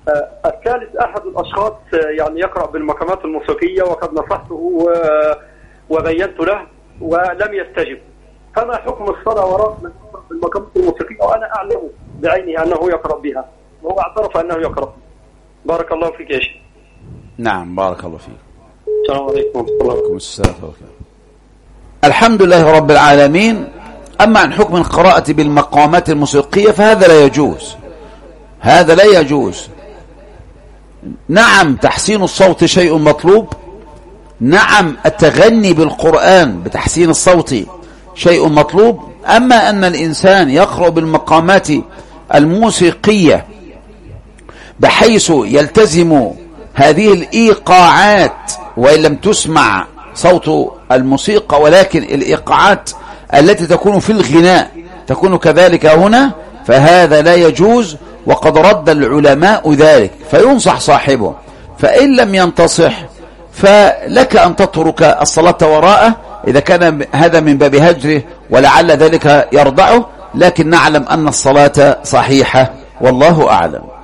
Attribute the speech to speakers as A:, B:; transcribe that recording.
A: الثالث أحد الأشخاص يعني يقرأ بالمقامات الموسيقية، وقد نصحته وبينت له ولم يستجب، فما حكم الصلاة وراء من يقرأ بالمقامات الموسيقية وأنا أعلم بعيني أنه يقرأ بها وهو اعترف أنه يقرأ؟ بارك الله فيك يا شيخ.
B: نعم بارك الله فيك.
A: السلام عليكم ورحمة الله
B: وبركاته. الحمد لله رب العالمين. أما عن حكم القراءة بالمقامات الموسيقية فهذا لا يجوز، هذا لا يجوز. نعم تحسين الصوت شيء مطلوب، نعم التغني بالقرآن بتحسين الصوت شيء مطلوب، أما أن الإنسان يقرأ بالمقامات الموسيقية بحيث يلتزم هذه الإيقاعات وإن لم تسمع صوت الموسيقى ولكن الإيقاعات التي تكون في الغناء تكون كذلك هنا، فهذا لا يجوز، وقد رد العلماء ذلك، فينصح صاحبه. فإن لم ينتصح فلك أن تترك الصلاة وراءه إذا كان هذا من باب هجره ولعل ذلك يرضعه، لكن نعلم أن الصلاة صحيحة والله أعلم.